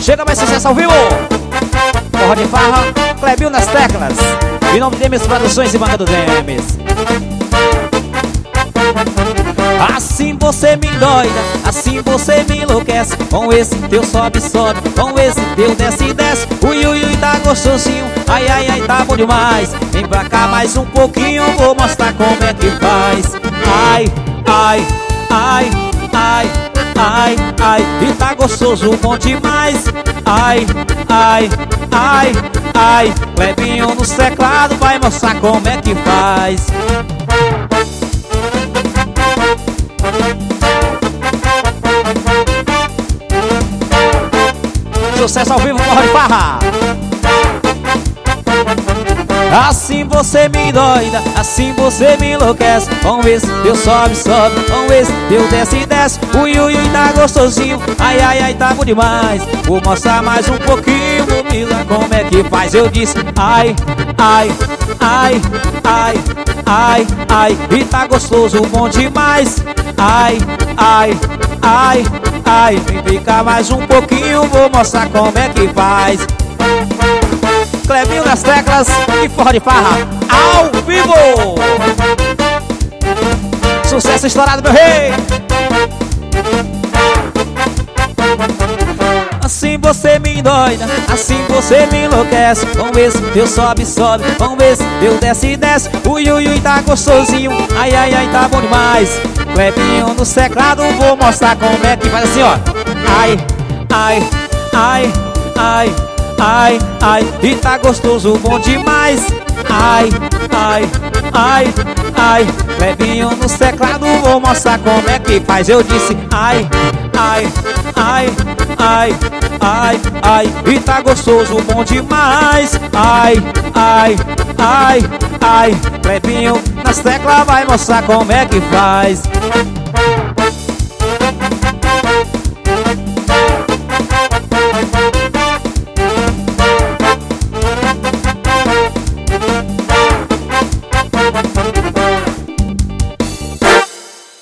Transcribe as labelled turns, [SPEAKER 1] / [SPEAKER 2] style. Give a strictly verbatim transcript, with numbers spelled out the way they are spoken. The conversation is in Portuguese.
[SPEAKER 1] Chega mais sucesso ao vivo. Forró de farra, Clebinho nas teclas. Em nome de Demis Produções e Banda do Demis. Assim você me endoida, assim você me enlouquece. Com esse teu sobe, sobe, com esse teu desce, desce. Ui, ui, ui, tá gostosinho, ai, ai, ai, tá bom demais. Vem pra cá mais um pouquinho, vou mostrar como é que faz. Ai, ai, ai, ai, ai, ai, e tá gostoso, bom demais. Ai, ai, ai, ai, Clebinho no teclado vai mostrar como é que faz. Sucesso ao vivo, Forró de farra. Assim você me doida, assim você me enlouquece. Com esse teu sobe, sobe, com esse teu desce, desce. Ui, ui, ui, tá gostosinho, ai, ai, ai, tá bom demais. Vou mostrar mais um pouquinho, vou mirar como é que faz. Eu disse ai, ai, ai, ai, ai, ai, e tá gostoso, bom demais. Ai, ai, ai, ai, vem ficar mais um pouquinho, vou mostrar como é que faz. Clebinho das teclas e Forró de farra ao vivo. Sucesso estourado, meu rei. Assim você me endoida, assim você me enlouquece. Vamos ver se teu sobe, sobe, vamos ver se teu desce, desce. Ui, ui, ui, tá gostosinho, ai, ai, ai, tá bom demais. Clebinho no teclado, vou mostrar como é que faz assim, ó. Ai, ai, ai, ai, ai, ai, e tá gostoso, bom demais. Ai, ai, ai, ai, Clebinho no teclado, vou mostrar como é que faz. Eu disse ai, ai, ai, ai, ai, ai, e tá gostoso, bom demais. Ai, ai, ai, ai, Clebinho nas teclas vai mostrar como é que faz.